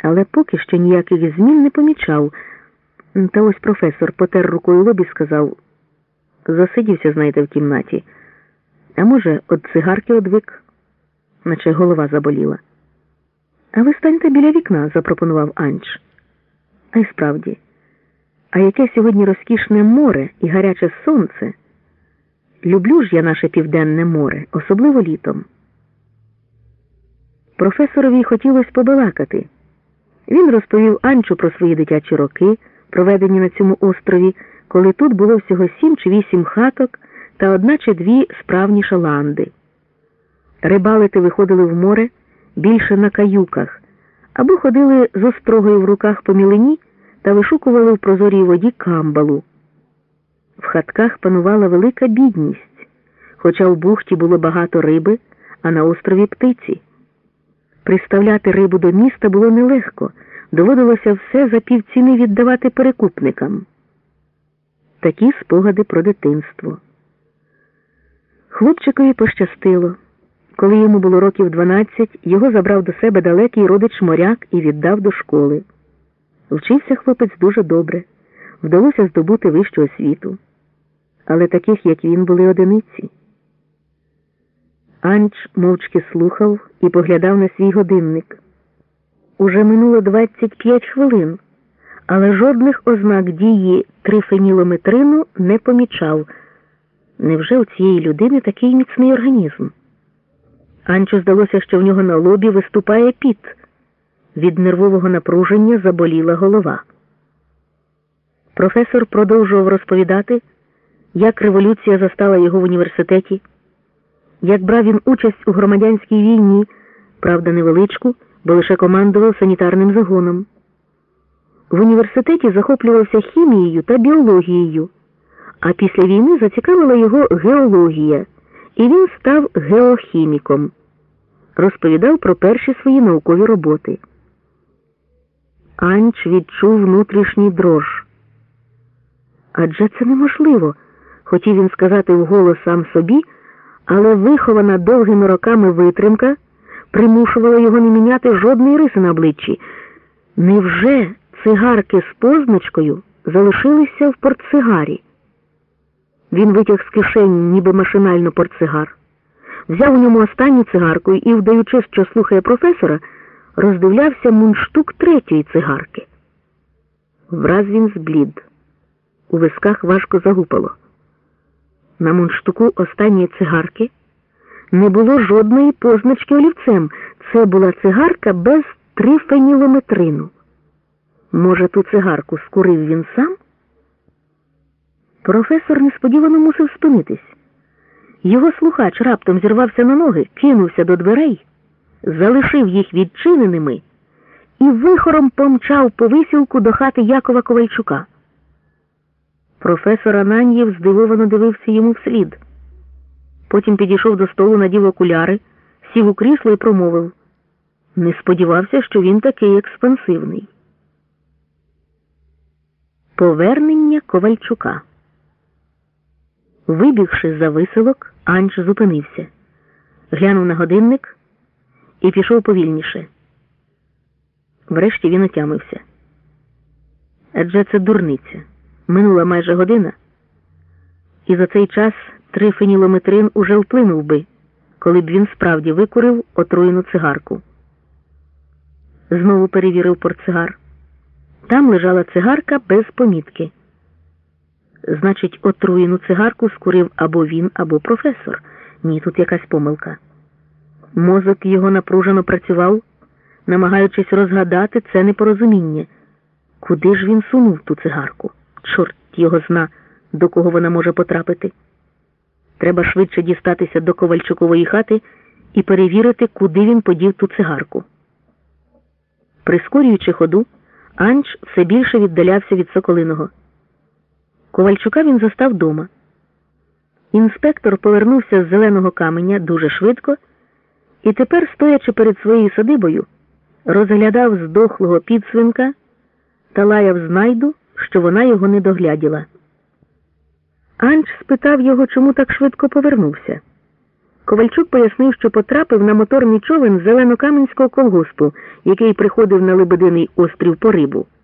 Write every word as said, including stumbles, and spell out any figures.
але поки що ніяких змін не помічав. Та ось професор потер рукою лоб і сказав: засидівся, знаєте, в кімнаті. А може, від цигарки одвик, наче голова заболіла. А ви станьте біля вікна, запропонував Анч. А й справді, а яке сьогодні розкішне море і гаряче сонце. Люблю ж я наше південне море, особливо літом. Професорові хотілося побалакати. Він розповів Анчу про свої дитячі роки, проведені на цьому острові, коли тут було всього сім чи вісім хаток та одна чи дві справні шаланди. Рибалити виходили в море більше на каюках, або ходили з острогою в руках по мілині та вишукували в прозорій воді камбалу. В хатках панувала велика бідність, хоча в бухті було багато риби, а на острові птиці. Приставляти рибу до міста було нелегко, доводилося все за півціни віддавати перекупникам. Такі спогади про дитинство. Хлопчикові пощастило. Коли йому було років дванадцять, його забрав до себе далекий родич-моряк і віддав до школи. Вчився хлопець дуже добре, вдалося здобути вищу освіту. Але таких, як він, були одиниці. Анч мовчки слухав і поглядав на свій годинник. Уже минуло двадцять п'ять хвилин, але жодних ознак дії трифенілометрину не помічав. Невже у цієї людини такий міцний організм? Анчу здалося, що в нього на лобі виступає піт. Від нервового напруження заболіла голова. Професор продовжував розповідати, як революція застала його в університеті, як брав він участь у громадянській війні, правда невеличку, бо лише командував санітарним загоном. В університеті захоплювався хімією та біологією, а після війни зацікавила його геологія, і він став геохіміком. Розповідав про перші свої наукові роботи. Анч відчув внутрішній дрож. Адже це неможливо, хотів він сказати вголос сам собі, але вихована довгими роками витримка примушувала його не міняти жодної риси на обличчі. Невже цигарки з позначкою залишилися в портсигарі? Він витяг з кишені, ніби машинально портсигар, взяв у ньому останню цигарку і, вдаючи, що слухає професора, роздивлявся мундштук третьої цигарки. Враз він зблід. У висках важко загупало. На мундштуку останньої цигарки не було жодної позначки олівцем. Це була цигарка без трифенілометрину. Може, ту цигарку скурив він сам? Професор несподівано мусив спинитись. Його слухач раптом зірвався на ноги, кинувся до дверей, залишив їх відчиненими і вихором помчав по висілку до хати Якова Ковальчука. Професор Ананьєв здивовано дивився йому вслід. Потім підійшов до столу, надів окуляри, сів у крісло і промовив: не сподівався, що він такий експансивний. Повернення Ковальчука. Вибігши за виселок, Анч зупинився, глянув на годинник і пішов повільніше. Врешті він отямився. Адже це дурниця. Минула майже година, і за цей час трифенілометрин уже вплинув би, коли б він справді викурив отруєну цигарку. Знову перевірив портсигар. Там лежала цигарка без помітки. Значить, отруєну цигарку скурив або він, або професор. Ні, тут якась помилка. Мозок його напружено працював, намагаючись розгадати це непорозуміння. Куди ж він сунув ту цигарку? Чорт його зна, до кого вона може потрапити. Треба швидше дістатися до Ковальчукової хати і перевірити, куди він подів ту цигарку. Прискорюючи ходу, Анч все більше віддалявся від Соколиного. Ковальчука він застав дома. Інспектор повернувся з Зеленого Каменя дуже швидко і тепер, стоячи перед своєю садибою, розглядав здохлого підсвинка та лаяв знайду, що вона його не догляділа. Анч спитав його, чому так швидко повернувся. Ковальчук пояснив, що потрапив на моторний човен Зеленокам'янського колгоспу, який приходив на Лебединий острів по рибу.